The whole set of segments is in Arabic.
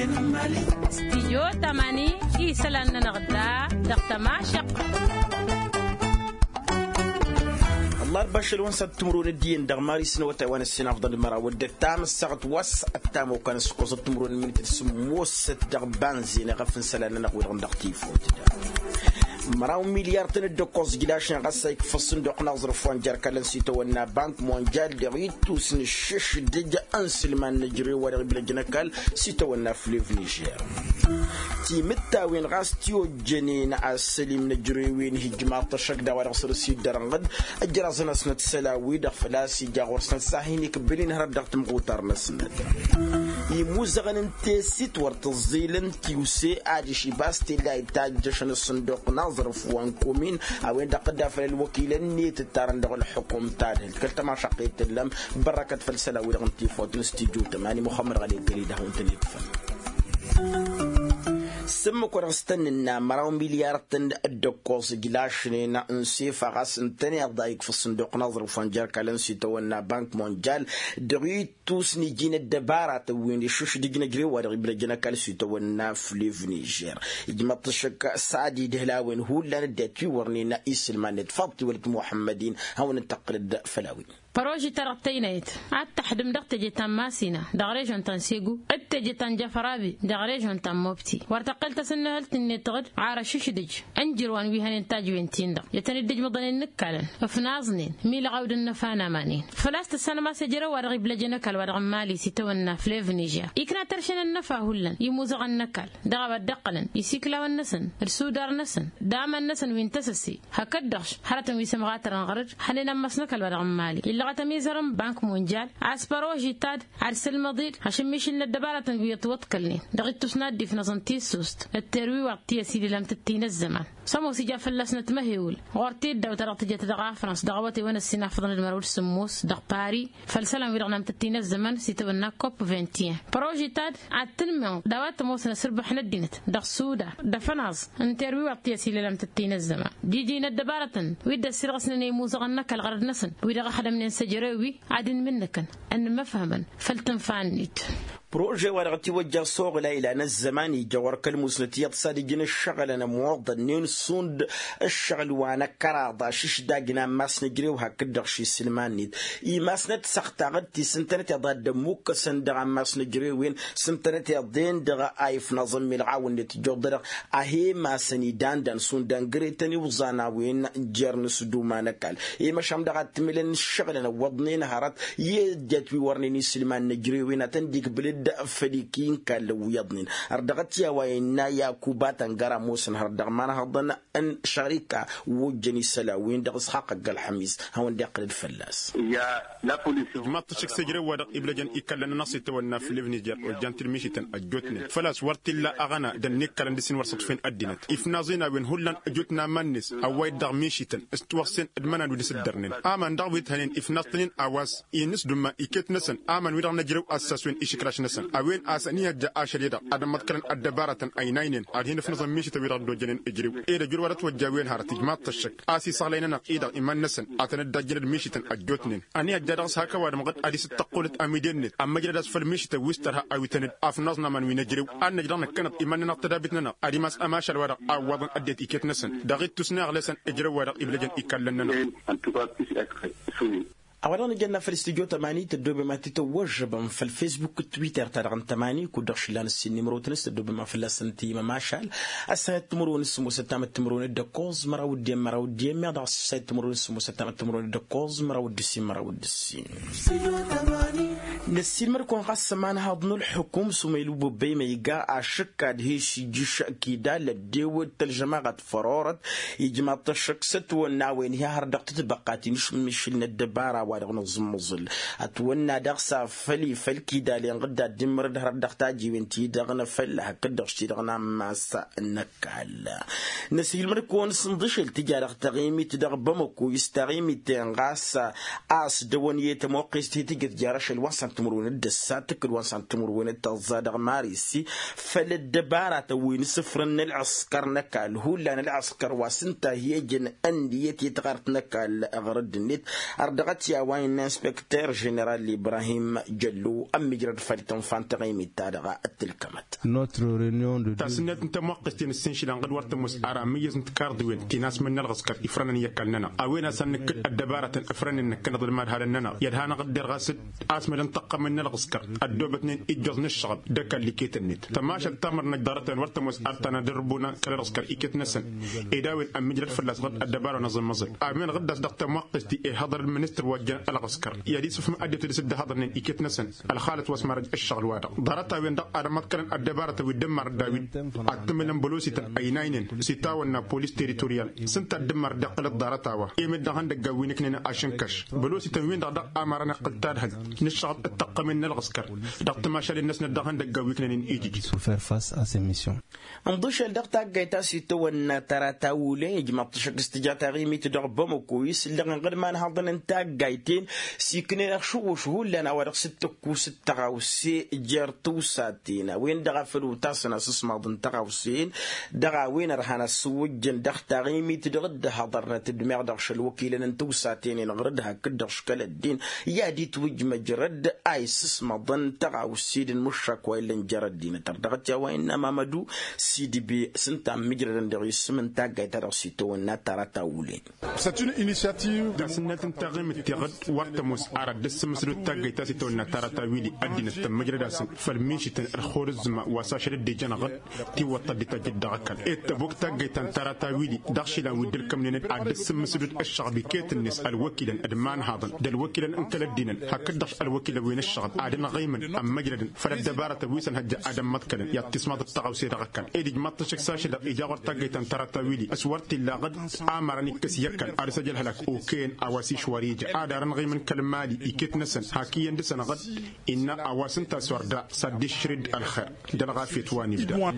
استيجو تماني إيسالنا نغدا دقتما شق الله البشر ونسد تمرون الدين دغماري سنوة وان السنة أفضل المرة ودك تام الساعة وس التام وكان سقوط تمرون من تسموس دغبان زين غفن سلالنا نقول غندقتيفو مراو مليار تندقوس جلاشن غسايك في الصندوق نظر فوان جاركالن سيتونا بنك مونجال دغيتو سن الشش دجا انسلمان نجري ورغ بلجنكال سيتونا فليف نيجير تيمتا وين غاستيو جنين عسليم نجري وين هجمات تشك داور غسر سيد درنغد اجرازنا سنة سلاوي دغفلاسي جاغور سنة ساهيني كبلين هرب دغت مغوتار نسنة يموزغن انتسيت ورتزيلن تيوسي عادشي باستي لا يتاج جشن الصندوق نظر فوان كومين اوين دقدا في الوكيل نيت تارن دغ الحكومة تاعه كلتا ما شقيت اللم بركة فلسلاوي دغنتي فوت نستيجو تماني محمد غالي قريده وانتني بفن سمك ورستننا مراو مليار تن الدكوس جلاشنينا انسيف غاس انتني ضايق في الصندوق نظر فانجار كالنسي تونا بنك مونجال دريت توسني جين الدبارة وين شوش ديجنا جري ورغي بلجنا كالسي تونا في نيجير يجمع تشك سعدي دهلاوين هو اللي نداتي ورنينا إسلمان تفضي ولد محمدين هون التقلد فلاوي بروجي ترقتينيت أتحدم دقت جتان ماسينا دغريجون تنسيقو أتجتان جفرابي دغريجون تنموبتي وارتقلت سنهلت النتغد عارشوش دج أنجر وان ويهن انتاج وينتين دق يتني الدج مضن النكالن فنازنين ميل غاود النفانا مانين فلاست السنة ما سجروا ورغي بلجنك الورغ مالي سيتونا فليف نيجير يكنا ترشن النفا هلن يموزغ النكال دغب الدقلن يسيكلا والنسن رسودار نسن دام النسن وينتسسي هكدغش حرة ويسمغاتر انغرج حنينا مسنك الورغ مالي غتميزرم بنك مونجال عسبروجي تاد عرسل مضير عشان مش ان الدبارة بيتوتكلني دغيت تسنادي في نظنتي السوست التروي وقتي سيدي لم تتين الزمان سمو سيجا فلسنة مهيول غورتي الدو ترى تجي تدغا فرنسا دغوتي وانا السنة فضل المرود سموس دغ باري فلسلام ويرغنا متتين الزمان سيتبنا كوب 21 بروجي تاد عالتنمو دوات موسنا سربح ندينت دغ سودا دفناز التروي وقتي سيدي لم تتين الزمان ديجينا الدبارة ويدا السيرغسنا نيموزغنك الغرد نسن ويدا حدا من سجروي عادن منك أن مفهما فلتنفعنيت بروجي ورغتي وجه صوغ لا إلى الزمان جوار كالمسنتية صادقين الشغل أنا موظنين صند الشغل وأنا كراضة شش داقنا ماس نجري وهكذا شي سلمانيت ماس نتسخت غدتي سنتنت ضد موك سندغ ماس نجري وين سنتنت ضين دغ آيف نظم العاون نتجدر أهي ما سنيدان دان سندان قريتني وزانا وين جرنس دوما نكال مش هم دغت ملن الشغل أنا وضنين هرت يجت ويورني سلمان نجري وين تنديك بلد فليكين كالو يضنين أردغتيا وإنا يا كوبات أنجرا موسن هردغ مانا هردنا أن شركة وجني سلاوين دغس حقق الحميس هون دقل الفلاس يا لا بوليس ما تشك سجري ورق إبلجن إكلنا نص تونا في ليفنيجر وجان تلميشتن أجوتنا فلاس ورتلا أغنى دنيك كلام دسين ورصت فين أدينت إفنازينا وين هولن أجوتنا منس أو وايد دغميشتن استوصين أدمنا ودس الدرنين آمن دغويت هنين إفنازتنين أواس ينس دم إكت نسن آمن ويرغ نجرو أساس وين إشكراش نسن أوين أسانية جاء شريدا أدم متكرن الدبارة أينين أدين في نظام ميشة ويرغ دوجنين إجريو إيدا جرورت وجاوين هارتي ما تشك آسي صالينا نقيدا إيمان نسن أتندجن ميشة أجوتنين أني أجدرس هكا ودمغت أديس تقولت أميدين أما جدرس فالميشة ويسترها أو تند أفنازنا من وينجريو أن نجرنا كانت إيمان نقتدابتنا أديماس أماش الورق أو وضن أديت إكت نسن دغيت تسنع لسن إجرو ورق إبلجن إكلننا أولا جينا في الاستديو تماني تدوب ما تتوجب في الفيسبوك تويتر ترغن تماني كودرش لان السن نمرو تنس تدوب ما في اللاسنتي ما ماشال السنة تمرون السمو ستام التمرون الدكوز مراود ديم ما دع السنة تمرون السمو ستام التمرون الدكوز مراود السين نسين مركون غاس معنا هضن الحكوم سميلو ببي ما يقع عشك هيش جيش أكيدا للديو الترجمة فرورت يجمع تشك ست والناوين هي هردق تتبقاتي مش الدبارة وارغنا زمزل أتونا دغسا فلكي دالي غدا دمر دهر دغتاجي وانتي دغنا فلها كدغشتي دغنا ماسا نكال نسيل مركون صندش التجارة تغيمي تدغ بمكو يستغيمي تنغاسا آس دوانية موقيس تيجي جارش الوانسان تمرون الدساتك الوانسان تمرون التزادغ ماريسي فللدبارة وين سفرن العسكر نكال هو لان العسكر واسنتا هي جن أندية يتغارت نكال أغرد النت أردغت يا وين انسبكتور جنرال إبراهيم جلو أم مجرد فريتون فانتغيم التارغة التلكمت تاسنت انت موقستين السنشلان قد ورت مسارامية انت كاردوين تناس من الغسكر إفران يكلنا أوين أسنك الدبارة إفران إنك نضل مال هالننا يدهانا قد درغاسد أسمل انتقى من الغسكر الدوبتنين إجاز نشغل دكا اللي كيت النت تماشى التمر نجدارة ورت مسارتنا دربونا كالغسكر إيكت نسن إداوين أم مجرد فلاس غد الدبارة نظم مزل أمين غد دقت موقستي هذا المنستر وجه الغسكر يدي سفم أديت لسد هذا إيكت نسن الخالد واسمرج الشغل وادا ضرطا وين دق أدمت كان الدبارة ودمر داويد أتمنى بلوسي أينين ستاونا بوليس تيريتوريال سنت الدمر دقل الضرطاوة إيمد دهان دقاوينك نينا عشنكش بلوسي تنوين دق أمرنا قلتادها نشغل التقى من الغسكر دق ماشال الناس ندهان دقاوينك نين إيجي faire face à ces missions. مضوش الدقتا قيتا سيتونا ترى تاولي جمع تشك استجاتا غيمي تدربهم كويس اللي غير ما نهضن انتا قايتين سيكنين شو لنا ورق ستكو ستغاوسي جرتو ساتينا وين دغا فلو تاسنا سسما ضن تغاوسين دغا وين رهانا سوجن دقتا غيمي تدغد هضرنا تدمير دغش الوكيل انتو ساتين نغردها كدغ شكال الدين يا دي توج مجرد اي سسما ضن تغاوسي دين مشاك وإلا نجرد دين تردغت يا وين مامدو سيدي بي سنتا مجرد دريس من تاغاي ترسيتو ناتارا تاولي C'est une initiative تاسنة تغيم التغد ورتموس أرد دس مسلو تاغاي تاسيتو ناتارا تاويلي أدينا تمجرد أسن فالميشي الخورزما واساشر الديجان غد تي وطا دي تجد دغكال اتبوك تاغاي تانتارا تاويلي داخشلا ودلكم نينت أدس مسلو الشعبي كيت الناس الوكيلا أدمان هذا دل وكيلا انكال الدين هكذا الوكيلا وين الشعب أدنا غيمن أم مجرد فالدبارة ويسن هجا أدم متكلن ياتسمات التغوسي دغكال إيدي ماتشك ساشلا إجاور تاغاي تانتارا تاويلي أسورتي لاغد أمرني كسيكال أرسجل هلك أوكين أواسي شواريج أدارن غيمن كلمالي إيكت نسن هاكي يندسن غد إن أواسن تسوردا سد شرد الخير دلغا في تواني بدا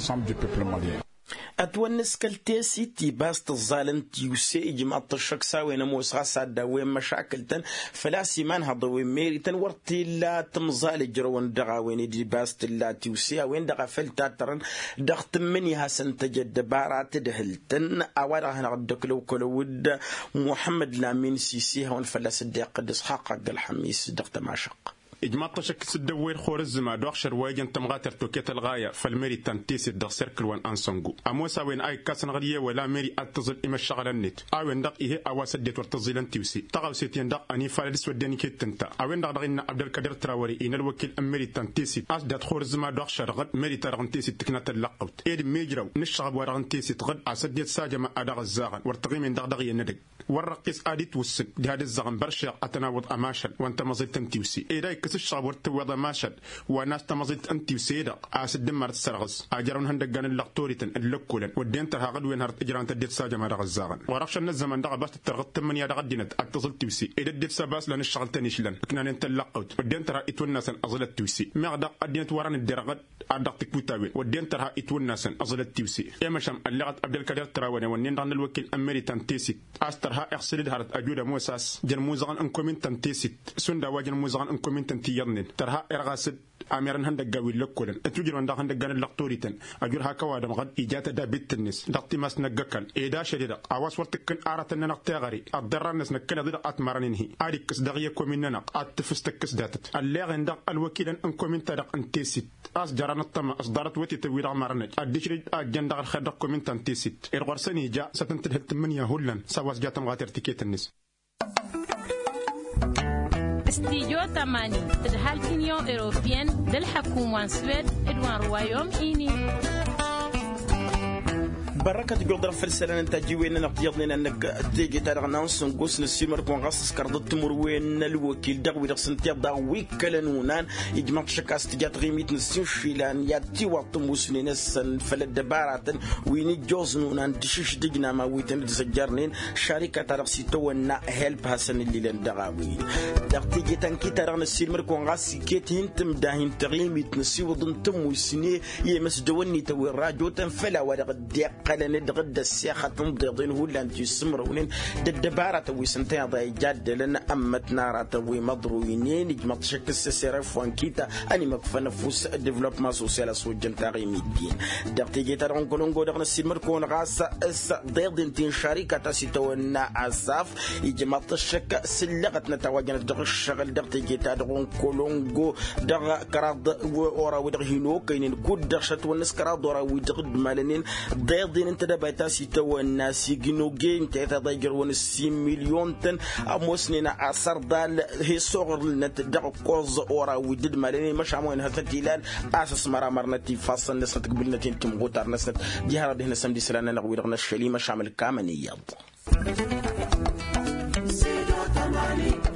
أتونس كالتاسي تيباست الظالم تيوسي إجماع الشك ساوي نموس غاسا داوين مشاكلتن فلا سيمان هضوين ميريتن ورتي لا تمزال جروان دغاوين دي باست لا تيوسي وين دغا فلتاترن دغت مني هاسن تجد بارات دهلتن أولا هنا غدك لو كلود محمد لامين سيسي هون فلا صديق قدس حقق الحميس دغت ماشق إجماع تشك سدوير خورزما دوخشر واجن تمغاتر توكيت الغاية فالميري تنتيسي دغ سيركل وان أنسونغو أموسا وين أي كاسن غرية ولا ميري أتظل إما الشغل النت أوين دغ إيه أواسدت ورتظل تيوسي تغاو سيتين دغ أني فالدس وداني كيت تنتا أوين دغ دغين عبد القادر تراوري إن الوكيل أميري تنتيسي أسدت خورزما دوخشر غد ميري ترغنتيسي تكنات اللقوت إيد ميجرو نشغب ورغنتيسي تغد أسدت ساجما أدغ الزاغن ورتقيمين دغ دغ يندق ورقيس آديت وسن دي هاد الزاغن برشا أتناوض أماشل وانت مزيد تنتيوسي إيداي الشعب ورتوض ماشد وناس تمزيد أنتي وسيدة أسد دمر السرغز أجرون هندق عن اللقطوريتن اللقولن ودين ترها غد وين هرت إجران تديت ساجة ما رغزاغن ورخش النزمن دغ بس ترغط من يا دغدينت أتصل توسي إذا ديت سباس لان الشغل تنيشلن كنا ننت اللقوت ودين ترها إتوناسن أزلت توسي ما غدا أدينت وران الدرغد أدق تكوتاوين ودين ترها إتوناسن أزلت توسي يا مشام اللغت عبد القادر تراوني ونين عن الوكيل أمري تنتيسي أسترها إحسلد هرت أجود موساس جن موزغن أنكمين تنتيسي سندا واجن موزغن أنكمين تنتيرن ترها إرغاسد أميرن هندق جاوي لكولن أتوجر عند هندق جان اللقطوريتن أجر هكا وادم غد إجاتة دا بيتنس دقتي ماس نجكن إيدا شديدة أواس ورتكن أرتن نقتغري الضررنس نكنا ضد أتمرنه أريكس دغيا كوميننا أتفستكس داتت اللي عندك الوكيل أنكم من تدق أنتيسيت أس جران الطم أصدرت وتي توير عمرنج أديشري أجندق الخدق كومين تنتيسيت إرغرسني جاء ستنتهي التمنية هولن سواس جاتم غاتر تيكيت النس استيجو تماني تدهال كينيون إيروبيان دالحكومة سويد إدوان روايوم إيني بركة جودر فلسلان انت جيوين نقضيضنا انك تيجي تارغنا سنقوس نسيمر كون غاصص كردت مروين الوكيل دغوي دغسن تيضا ويكلنونان يجمع شكاس تجات غيميت نسين شيلان ياتي وطموسني نسن فلد دبارات ويني جوزنونان دشش دجنا ما ويتن دسجرنين شركة تارغسيتو ونا هيلب حسن اللي لن دغاوي دغتيجي تنكي تارغنا سيمر كون غاسي كيت هنتم داهن تغيميت نسي وضن تموسني يمس دواني توي الراجو تنفلا ورغ الديق حالا ندغد السياخة تنضيضين هولا انت يسمرونين دبارة ويسنتين ضاي جاد لنا أمت نارة ومضروينين جمط شك السيرف وانكيتا أني مكفنفوس ديفلوبمون سوسيال سوجن تاغيمي الدين دقتي جيتا رونكولونغو دغنا السيمر كون غاسا ضيض انتين شركة سيتونا عصاف يجمط الشك سلغت نتواجنا دغ الشغل دقتي جيتا رونكولونغو دغ كراد ورا ودغ هينو كاينين كود دغشت ونس كراد ورا ودغ مالنين ضيضين انت دبايتا سيتونا سيجنو جيم تاتا ضيجر ونس 6 مليون تن أموسنين عصر دال هي صغر لنتدغ كوز ورا ودد مالنين مش عموين هذا التلال أساس مرامرنا تفاصل نسنة قبلنا تنتم غوتار نسنة جهة دهنا سمدي سلانا نغوي رغنا الشليمة شامل كامن يض